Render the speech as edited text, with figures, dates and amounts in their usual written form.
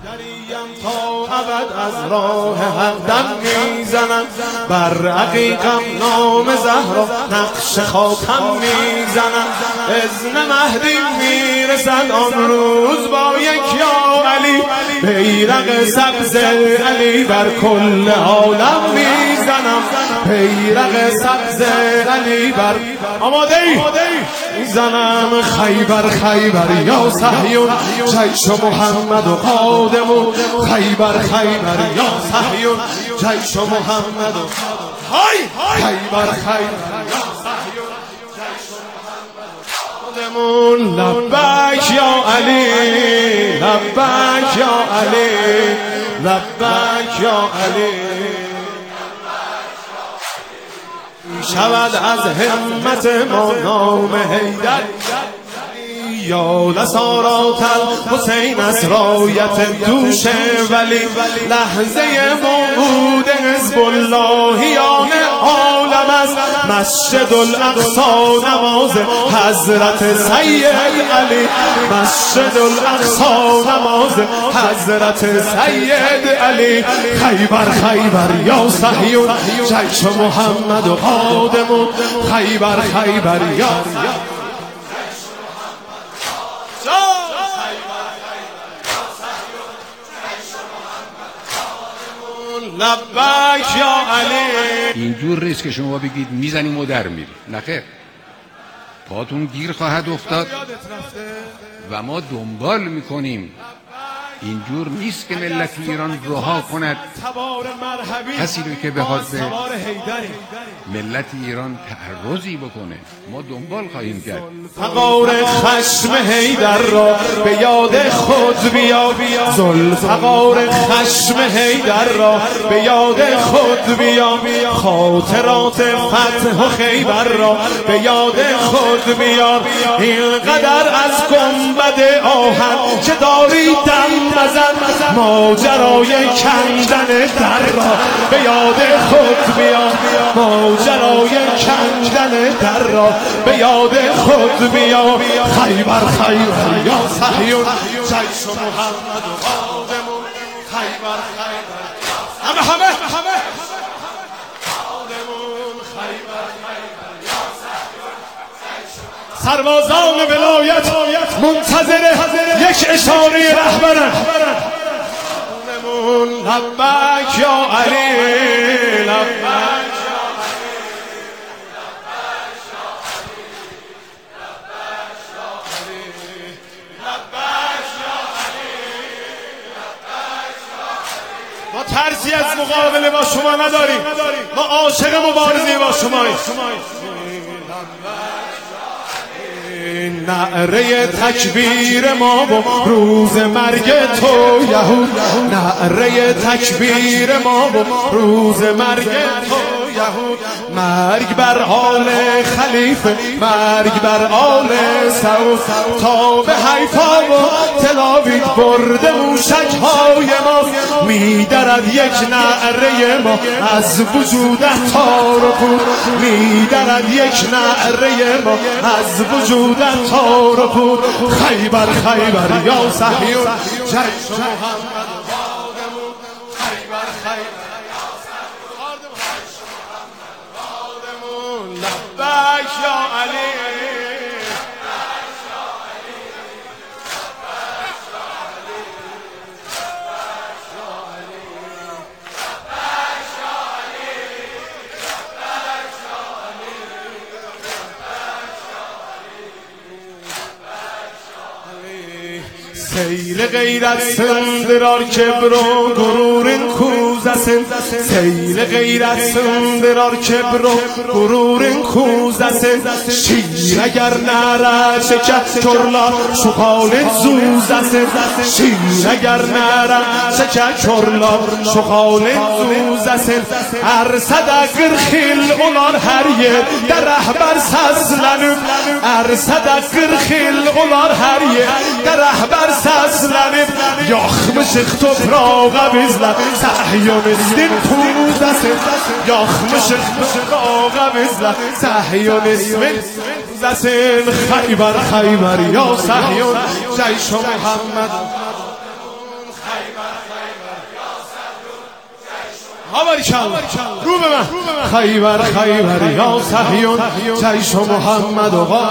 تا ابد از راه حق دم میزنم، بر عقیقم نام زهرا نقش خاتم میزنم. اذن مهدی میرسد آن روز با یک یا علی، بیرق سبز علی بر کل عالم میزنم، بیرق سبز علی بر آماده ای زنم. خیبر خیبر یا صهیون جیش محمد و قادمون، خیبر خیبر یا صهیون جیش محمد و خیبر خیبر یا صهیون جیش محمد و قادمون. لبک یا علی، لبک یا علی، لبک یا علی. شود از همت ما نام حیدر، یا لسارات الحسین از رایت دوش ولی. لحظه موعود حزب اللهیان عالم است، مسجد الاقصی نماز حضرت سید علی، مسجد الاقصی نماز حضرت سید علی. خیبر خیبر یا صهیون جیش محمد و قادمون، خیبر خیبر یا لبک یا علی. اینجور نیست که شما بگید میزنیم و در میریم، نخیر، پاتون گیر خواهد افتاد و ما دنبال میکنیم. اینجور نیست که ملت ایران رها کند کسی رو که بخواد به ملت ایران تعرضی بکنه. ما دنبال خواهیم کرد. فقار خشم حیدر را به یاد خود بیا، ذوالفقار خشم حیدر را به یاد خود بیا. خاطرات فتح و خیبر را به یاد خود بیا. اینقدر از گنبد آهن که داری دم مزن، ماجرای کندن در را به یاد خود بیا. ماجرای کندن در را به یاد خود بیا. خیبر خیبر یا صهیون جیش محمد و قادمون، خیبر خیبر همه قادمون، خیبر خیبر یا صهیون. سربازان ولایت منتظر یک اشاره رهبرن. لبک یا علی، لبک ما ترسی از مقابله با شما نداریم، ما عاشق مبارزه با شماییم. نعره تکبیر ما و روز مرگ تو یهود، نعره تکبیر ما و روز مرگ تو یهود. مرگ بر آل خلیفه، مرگ بر آل سعود، تا به حیفا و تلاویت برده موشک‌های ما. میدرد یک نعره ما از وجودت تار و پود، میدرد یک نعره ما از وجودت تار و پود. خیبر خیبر یا صهیون جیش محمد و قادمون، خیبر خیبر یا صهیون جیش محمد و قادمون. لبک یا علی، سیل غیرت سندرار کبر و غرورن کوزسن، سیل غیرت سندرار کبر و غرورن کوزسن. شیر اگر نره شکر کرلا شخال زوزسن، شیر اگر نره شکر کرلا شخال زوزسن. ارصد اگر خیل اولار هر yer در رهبر sazlanıp, ارصد اگر خیل اولار هر yer در رهبر sazlanıp. Yakmışıq toprağa bizlər Səhyonistin puzəsin, yakmışıq toprağa bizlər Səhyonistin puzəsin. Xeybər Xeybər ya Səhyon Ceyş-i Muhammed, Xeybər رو به من خیبر خیبر یا صهیون جیش محمد و